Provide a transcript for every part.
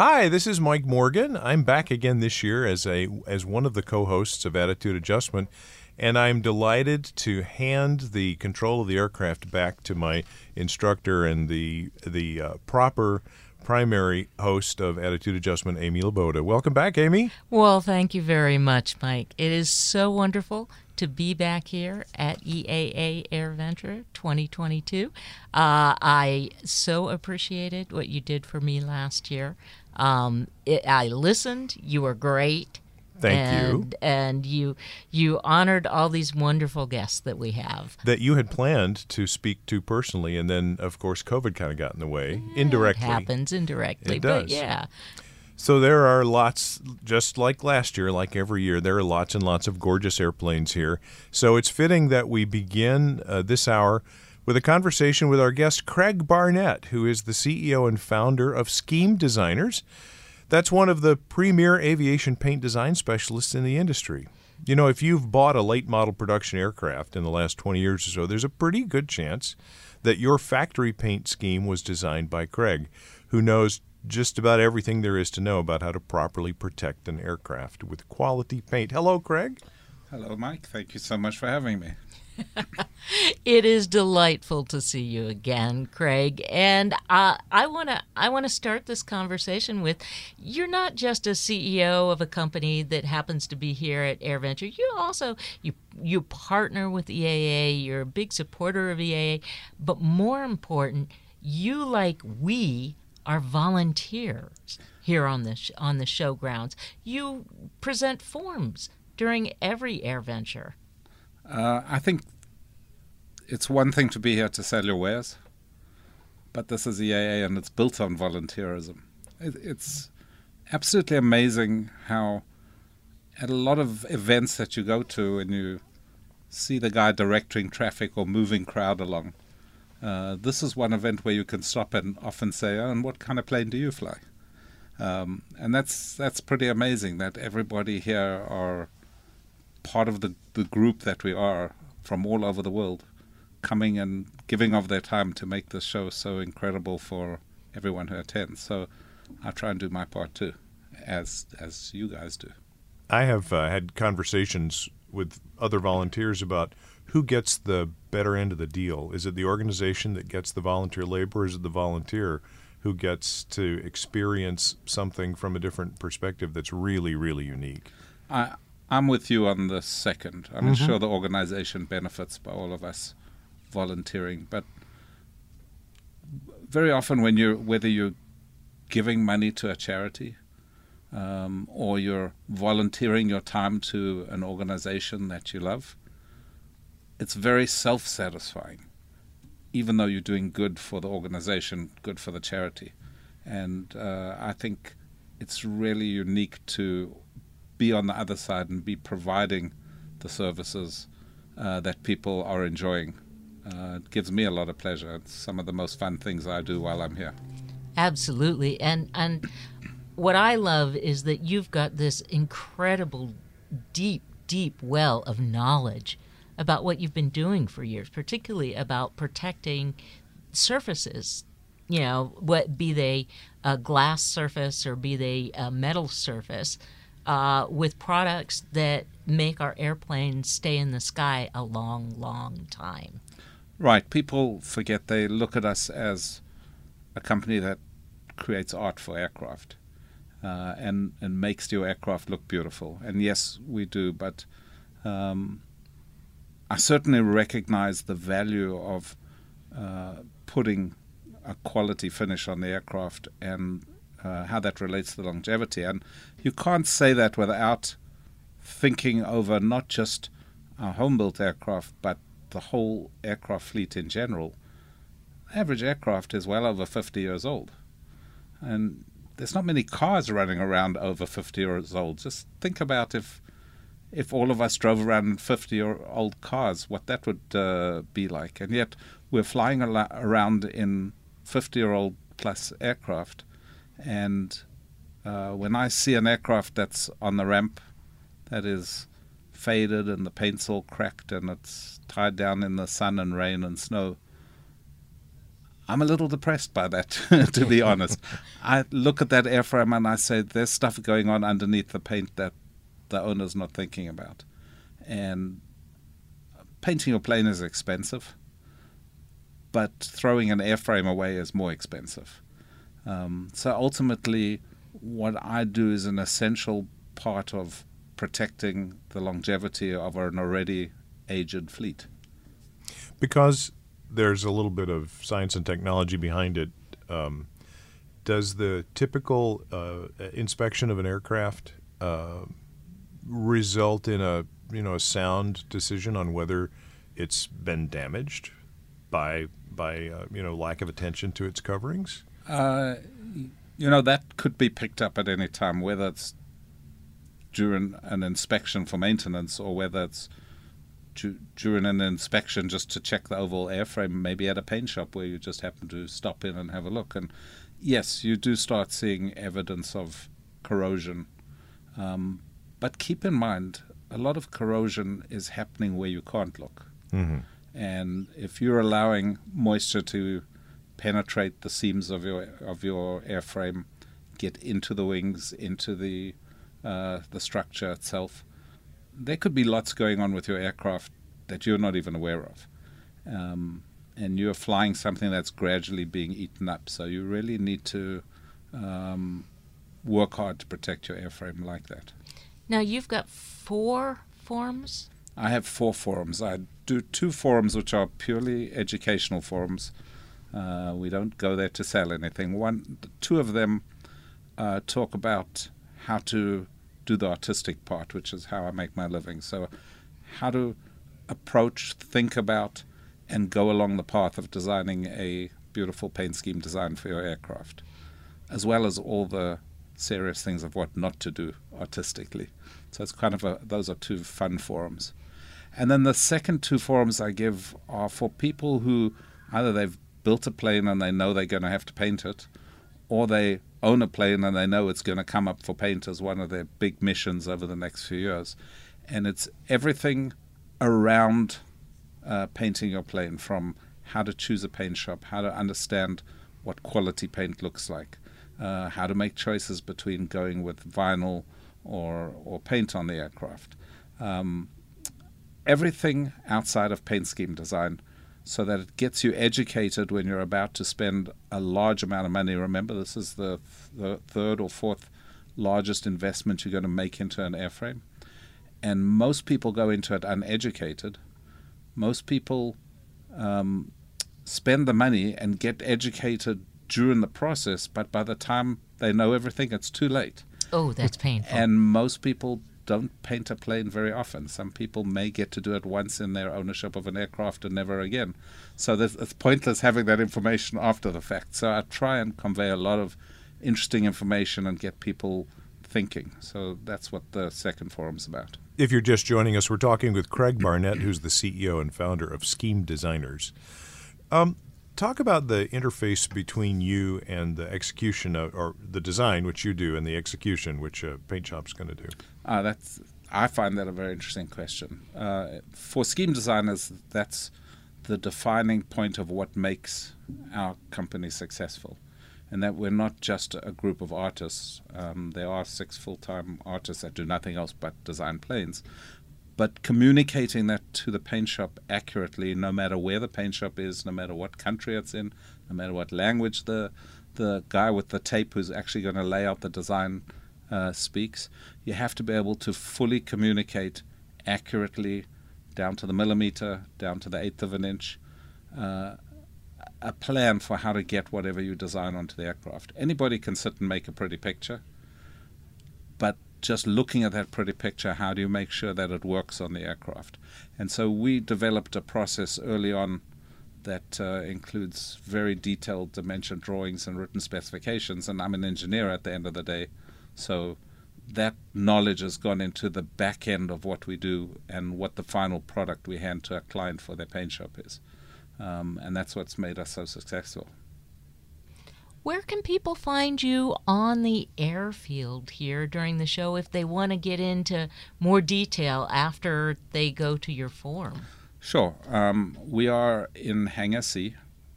Hi, this is Mike Morgan. I'm back again this year as one of the co-hosts of Attitude Adjustment, and I'm delighted to hand the control of the aircraft back to my instructor and the proper primary host of Attitude Adjustment, Amy Laboda. Welcome back, Amy. Well, thank you very much, Mike. It is so wonderful to be back here at EAA AirVenture 2022. I so appreciated what you did for me last year. I listened. You were great. Thank you. And you honored all these wonderful guests that we have. That you had planned to speak to personally, and then, of course, COVID kind of got in the way, indirectly. It happens indirectly. It does. But yeah. So there are lots, just like last year, like every year, there are lots and lots of gorgeous airplanes here. So it's fitting that we begin this hour with a conversation with our guest, Craig Barnett, who is the CEO and founder of Scheme Designers. That's one of the premier aviation paint design specialists in the industry. You know, if you've bought a late model production aircraft in the last 20 years or so, there's a pretty good chance that your factory paint scheme was designed by Craig, who knows just about everything there is to know about how to properly protect an aircraft with quality paint. Hello, Craig. Hello, Mike. Thank you so much for having me. It is delightful to see you again, Craig. And I want to start this conversation with, you're not just a CEO of a company that happens to be here at AirVenture. You also you partner with EAA. You're a big supporter of EAA, but more important, you, like we, are volunteers here on the show grounds. You present forms during every AirVenture. I think it's one thing to be here to sell your wares, but this is EAA and it's built on volunteerism. It's absolutely amazing how at a lot of events that you go to and you see the guy directing traffic or moving crowd along, this is one event where you can stop and often say, "Oh, and what kind of plane do you fly?" And that's pretty amazing that everybody here are part of the group that we are from all over the world, coming and giving of their time to make this show so incredible for everyone who attends. So I try and do my part too, as you guys do. I have had conversations with other volunteers about who gets the better end of the deal. Is it the organization that gets the volunteer labor, or is it the volunteer who gets to experience something from a different perspective that's really, really unique? I'm with you on the second. I'm sure the organization benefits by all of us volunteering, but very often whether you're giving money to a charity or you're volunteering your time to an organization that you love, it's very self-satisfying, even though you're doing good for the organization, good for the charity. And I think it's really unique to be on the other side and be providing the services that people are enjoying. It gives me a lot of pleasure. It's some of the most fun things I do while I'm here. Absolutely. And what I love is that you've got this incredible, deep well of knowledge about what you've been doing for years, particularly about protecting surfaces, you know, what be they a glass surface or be they a metal surface, with products that make our airplanes stay in the sky a long, long time. Right. People forget, they look at us as a company that creates art for aircraft and makes your aircraft look beautiful. And yes, we do, but I certainly recognize the value of putting a quality finish on the aircraft and how that relates to longevity. And you can't say that without thinking over not just our home-built aircraft, but the whole aircraft fleet in general. Average aircraft is well over 50 years old. And there's not many cars running around over 50 years old. Just think about if all of us drove around in 50-year-old cars, what that would be like. And yet we're flying around in 50-year-old plus aircraft. And when I see an aircraft that's on the ramp that is faded and the paint's all cracked and it's tied down in the sun and rain and snow, I'm a little depressed by that, to be honest. I look at that airframe and I say, there's stuff going on underneath the paint that the owner's not thinking about. And painting your plane is expensive, but throwing an airframe away is more expensive. So ultimately, what I do is an essential part of protecting the longevity of an already aged fleet. Because there's a little bit of science and technology behind it, does the typical inspection of an aircraft result in a sound decision on whether it's been damaged by lack of attention to its coverings? That could be picked up at any time, whether it's during an inspection for maintenance or whether it's during an inspection just to check the overall airframe, maybe at a paint shop where you just happen to stop in and have a look. And yes, you do start seeing evidence of corrosion. But keep in mind, a lot of corrosion is happening where you can't look. Mm-hmm. And if you're allowing moisture to penetrate the seams of your airframe, get into the wings, into the structure itself, there could be lots going on with your aircraft that you're not even aware of. And you're flying something that's gradually being eaten up. So you really need to work hard to protect your airframe like that. Now, you've got 4 forums? I have 4 forums. I do 2 forums which are purely educational forums. We don't go there to sell anything. 2 of them talk about how to do the artistic part, which is how I make my living. So how to approach, think about, and go along the path of designing a beautiful paint scheme design for your aircraft, as well as all the serious things of what not to do artistically. So it's kind of those are 2 fun forums. And then the second 2 forums I give are for people who either they've built a plane and they know they're going to have to paint it, or they own a plane and they know it's going to come up for paint as one of their big missions over the next few years. And it's everything around painting your plane, from how to choose a paint shop, how to understand what quality paint looks like, how to make choices between going with vinyl or paint on the aircraft. Everything outside of paint scheme design, so that it gets you educated when you're about to spend a large amount of money. Remember, this is the 3rd or 4th largest investment you're going to make into an airframe. And most people go into it uneducated. Most people spend the money and get educated during the process, but by the time they know everything, it's too late. Oh, that's painful. And most people don't paint a plane very often. Some people may get to do it once in their ownership of an aircraft and never again. So it's pointless having that information after the fact. So I try and convey a lot of interesting information and get people thinking. So that's what the second forum's about. If you're just joining us, we're talking with Craig Barnett, who's the CEO and founder of Scheme Designers. Talk about the interface between you and the execution or the design, which you do, and the execution, which a paint shop's going to do. I find that a very interesting question. For scheme designers, that's the defining point of what makes our company successful, and that we're not just a group of artists. There are 6 full-time artists that do nothing else but design planes. But communicating that to the paint shop accurately, no matter where the paint shop is, no matter what country it's in, no matter what language the guy with the tape who's actually going to lay out the design speaks, you have to be able to fully communicate accurately, down to the millimeter, down to the 1/8 of an inch, a plan for how to get whatever you design onto the aircraft. Anybody can sit and make a pretty picture, but just looking at that pretty picture, how do you make sure that it works on the aircraft? And so we developed a process early on that includes very detailed dimension drawings and written specifications, and I'm an engineer at the end of the day, so that knowledge has gone into the back end of what we do and what the final product we hand to a client for their paint shop is. And that's what's made us so successful. Where can people find you on the airfield here during the show if they want to get into more detail after they go to your forum? Sure. We are in Hangar C,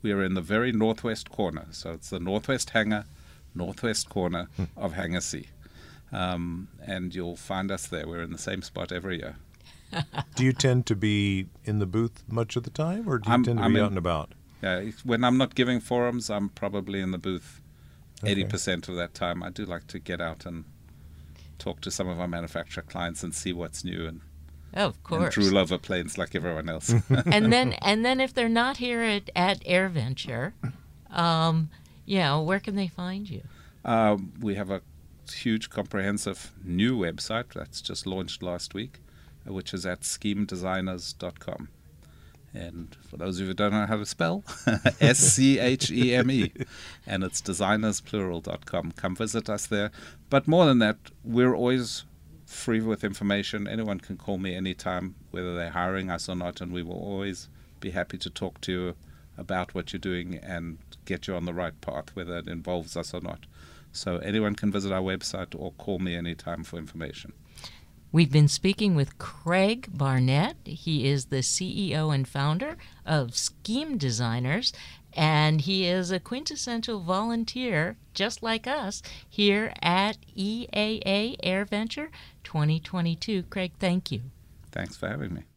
we are in the very northwest corner. So it's the northwest hangar, northwest corner of Hangar C. And you'll find us there. We're in the same spot every year. Do you tend to be in the booth much of the time, or do you tend to be out and about? Yeah, when I'm not giving forums, I'm probably in the booth Okay. 80% of that time. I do like to get out and talk to some of our manufacturer clients and see what's new and Of course. drool over planes like everyone else. and then if they're not here at AirVenture, where can they find you? We have a huge, comprehensive new website that's just launched last week, which is at schemedesigners.com. And for those of you who don't know how to spell, SCHEME. And it's designersplural.com. Come visit us there. But more than that, we're always free with information. Anyone can call me anytime, whether they're hiring us or not, and we will always be happy to talk to you about what you're doing and get you on the right path, whether it involves us or not. So anyone can visit our website or call me anytime for information. We've been speaking with Craig Barnett. He is the CEO and founder of Scheme Designers, and he is a quintessential volunteer, just like us, here at EAA AirVenture 2022. Craig, thank you. Thanks for having me.